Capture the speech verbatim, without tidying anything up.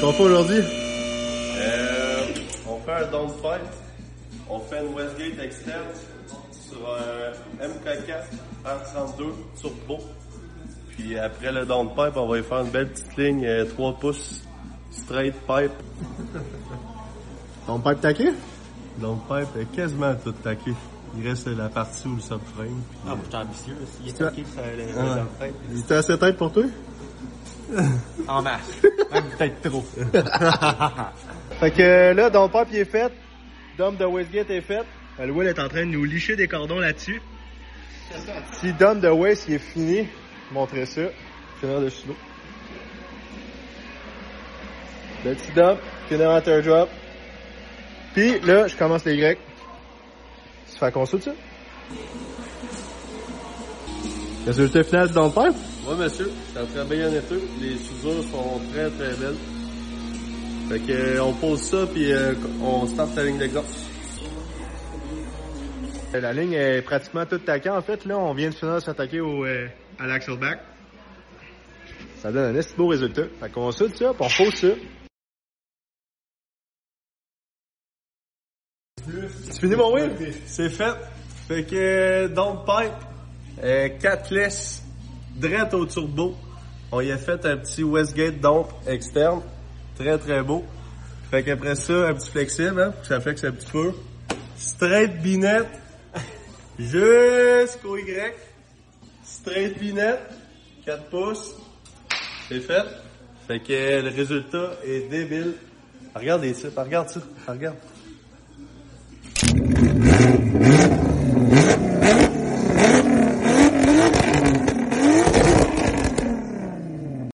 qu'on fait aujourd'hui? Euh, on fait un down pipe. On fait une Westgate externe sur un M K quatre R trente-deux turbo. Puis après le down pipe, on va y faire une belle petite ligne euh, trois pouces straight pipe. Ton pipe taqué? Down pipe est quasiment tout taqué. Il reste la partie où le subframe. Puis, ah, moi, j'étais ambitieux. Il est taqué, ça allait le subframe. C'était assez tête pour toi? En masse. Même peut-être trop. Fait que là, dans le pipe, il est fait. Dom de Westgate est fait. Le Will est en train de nous licher des cordons là-dessus. Si Dom de West il est fini, montrer ça. Finir le silo. Le petit dump, finir en teardrop. Puis là, je commence les grecs. Ça fait qu'on saute ça. Résultat final dans le pipe? ouais, monsieur, c'est très bien neteux. Les soudures sont très très belles. Fait que euh, on pose ça puis euh, on start la ligne de gorge. La ligne est pratiquement toute taquée. En fait, là, on vient de finir s'attaquer au, euh, à l'axleback. Ça donne un assez beau résultat. Fait qu'on saute ça, puis on pose ça. C'est fini, mon Will? C'est fait. Fait que euh, down pipe, euh, quatre laisses, direct au turbo. On y a fait un petit Westgate dump externe. Très très beau. Fait qu'après ça, un petit flexible, hein, ça fait que c'est un petit peu. Straight binette. Jusqu'au Y. Straight binette. quatre pouces. C'est fait. Fait que le résultat est débile. Regarde ça, regarde ça, regarde.